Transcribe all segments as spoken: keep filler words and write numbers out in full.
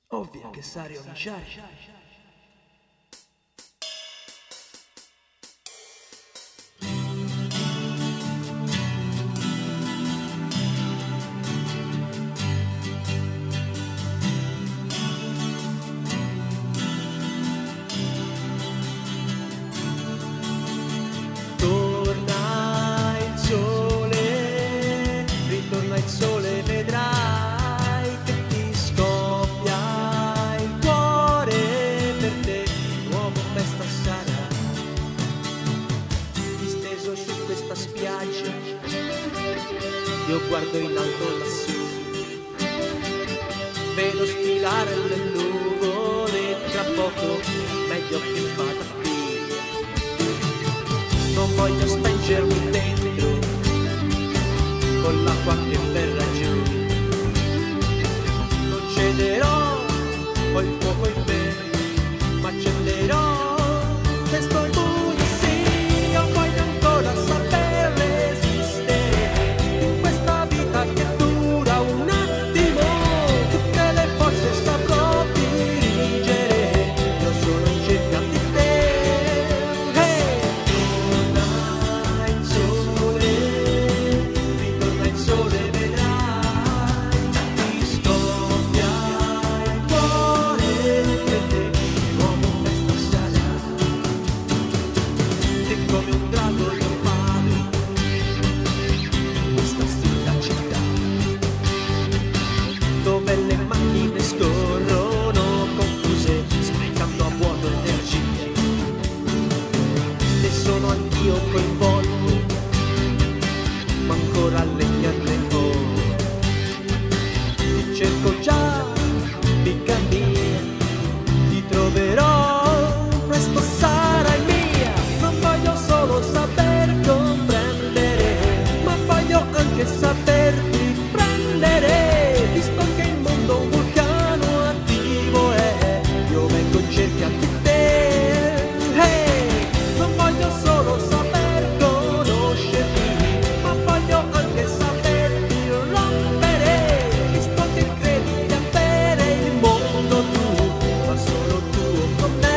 Ovvio che sa rinunciare. Torna il sole, ritorna il sole, vedrai che ti scoppia il cuore per te, nuovo festa sarà. Disteso su questa spiaggia, io guardo in alto lassù, vedo sfilare le nuvole, tra poco meglio che vada via. Non voglio spengermi dentro con l'acqua che verrà giù. Non cederò, ho il fuoco in me, ma accenderò questo il buio, sì, io voglio ancora saper resistere in questa vita che dura un attimo. Tutte le forze saprò dirigere, io sono in cerca di te. Come un drago io vado in questa strana città, dove le macchine scorrono confuse, sprecando a vuoto energie. E sono anch'io coinvolto, ma ancora legnarne ho. Ti cerco già, amica mia, ti troverò, presto sarai mia. Non voglio solo saper comprendere, ma voglio anche saperti prendere, visto che il mondo un vulcano attivo è, io vengo in cerca di te. Hey! Non voglio solo saper conoscerti, ma voglio anche saperti rompere, visto che credi di avere il mondo tu, ma solo tuo con me.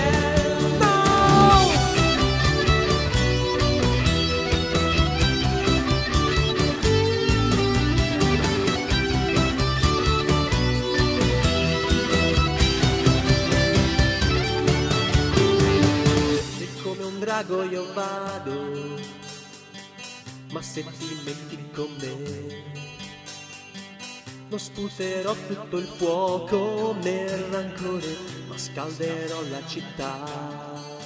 Drago io vado, ma se ti metti con me non sputerò tutto il fuoco nel rancore, ma scalderò la città.